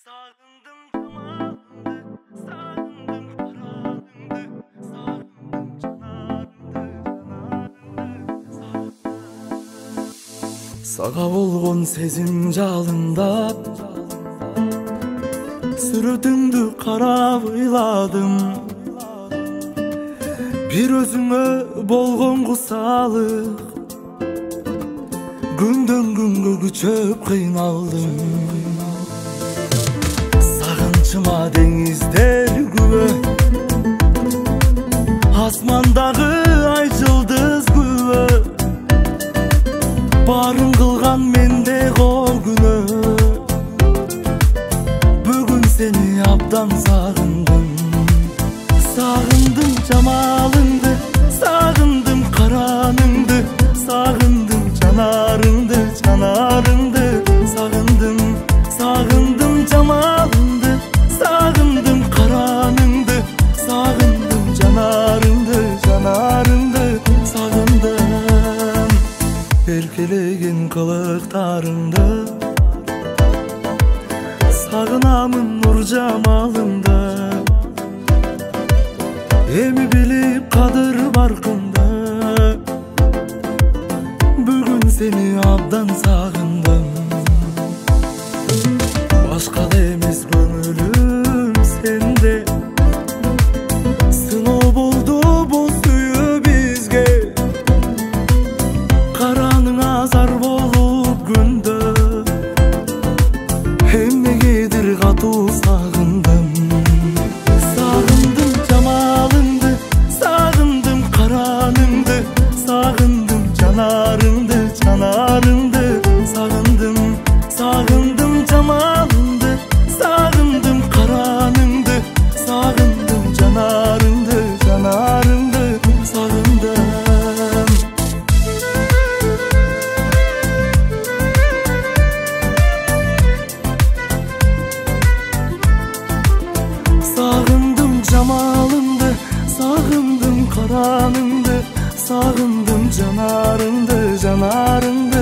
Sağındım camalındı, sağındım karanındı, sağındım canarındı, Сага болгон сезим жалындап, сүрөтүңдү карап ыйладым. Бир өзүңө болгон кусалык, күндөн күнгө күчөп кыйналдым. Сагынчыма деңиздер күбө, асмандагы ай жылдыз күбө, барын кылган менде кор күнөө. Бүгүн сени абдан сагындым. Сагындым жамалыңды, сагындым караныңды, сагындым жанарыңды, жанарыңды сагындым. Сагындым жамалыңды, сагындым караныңды, сагындым жанарыңды, жанарыңды сагындым. Эркелеген кылыктарыңды сагынамын нур жамалыңда. Эми билип кадыр баркында, бүгүн сени абдан сагындым. Башкада эмес көңүлүм сенде, сыноо болду бул сүйүү бизге. Караның азар болуп күндө, эмнегедир катуу сагындым. Сагындым жамалыңды, сагындым караныңды, сагындым жанарыңды, жанарыңды сагындым. Сагындым жамалыңды, сагындым караныңды, сагындым жанарыңды, жанарыңды сагындым. Сагындым жамалыңды, сагындым караныңды, сагындым жанарыңды, жанарыңды